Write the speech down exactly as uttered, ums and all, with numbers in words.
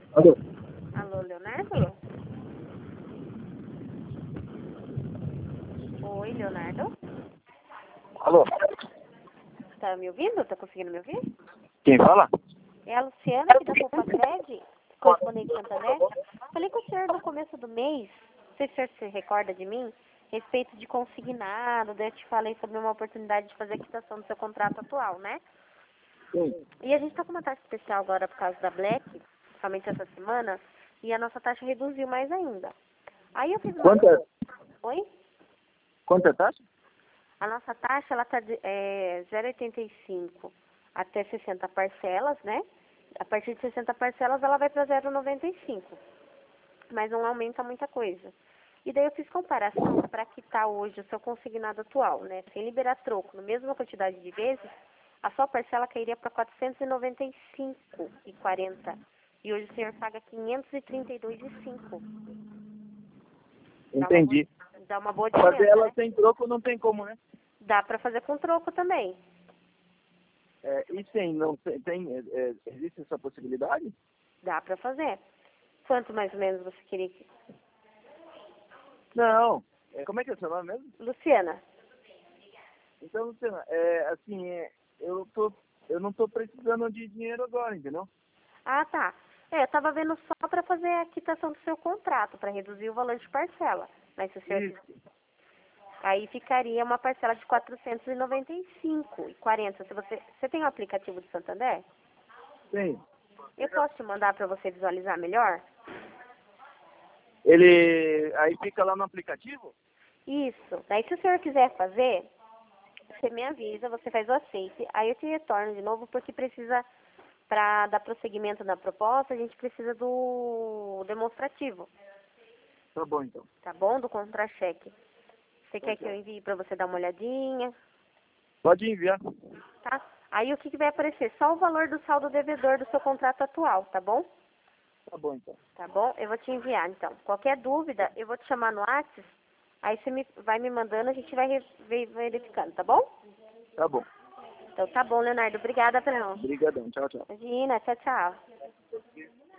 Alô? Alô, Leonardo? Oi, Leonardo? Alô? Tá me ouvindo? Tá conseguindo me ouvir? Quem fala? É a Luciana aqui da Copacred, correspondente Santander. Falei com o senhor no começo do mês, não sei se o senhor se recorda de mim, a respeito de consignado, daí eu te falei sobre uma oportunidade de fazer a quitação do seu contrato atual, né? Sim. E a gente tá com uma taxa especial agora por causa da Black, somente essa semana, e a nossa taxa reduziu mais ainda. Aí eu fiz uma... Quanto é, Oi? quanto é a taxa? A nossa taxa, ela tá de é, zero vírgula oitenta e cinco até sessenta parcelas, né? A partir de sessenta parcelas, ela vai para zero vírgula noventa e cinco. Mas não aumenta muita coisa. E daí eu fiz comparação para quitar hoje o seu consignado atual, né? Sem liberar troco, na mesma quantidade de vezes, a sua parcela cairia para quatrocentos e noventa e cinco reais e quarenta centavos. E hoje o senhor paga quinhentos e trinta e dois reais e cinco centavos. Dá uma boa, Entendi. dá uma boa Fazer diferença, ela né? sem troco não tem como, né? Dá para fazer com troco também. É, e sem, não tem, tem é, é, existe essa possibilidade? Dá para fazer. Quanto mais ou menos você queria que... Não. É, como é que é o seu nome mesmo? Luciana, Então, Luciana, é, assim, é, eu, tô, eu não estou precisando de dinheiro agora, entendeu? ah tá. É, eu tava vendo só para fazer a quitação do seu contrato, para reduzir o valor de parcela. Mas se o senhor... Isso. Aí ficaria uma parcela de quatrocentos e noventa e cinco reais e quarenta centavos. Se você... Você tem o aplicativo do Santander? Sim. Eu posso te mandar para você visualizar melhor? Ele aí fica lá no aplicativo? Isso. Daí se o senhor quiser fazer, você me avisa, você faz o aceite. Aí eu te retorno de novo, porque precisa... Para dar prosseguimento na proposta, a gente precisa do demonstrativo, Tá bom, então. tá bom? Do contra-cheque. Você quer que eu Ok. envie para você dar uma olhadinha, Pode enviar. tá? Aí o que, que vai aparecer? Só o valor do saldo devedor do seu contrato atual, tá bom? Tá bom, então. Tá bom? Eu vou te enviar, então. Qualquer dúvida, eu vou te chamar no WhatsApp, aí você me, vai me mandando, a gente vai re- ve- verificando, tá bom? Tá bom. Então tá bom, Leonardo. Obrigada, pela... Obrigadão. Tchau, tchau. Imagina, tchau, tchau.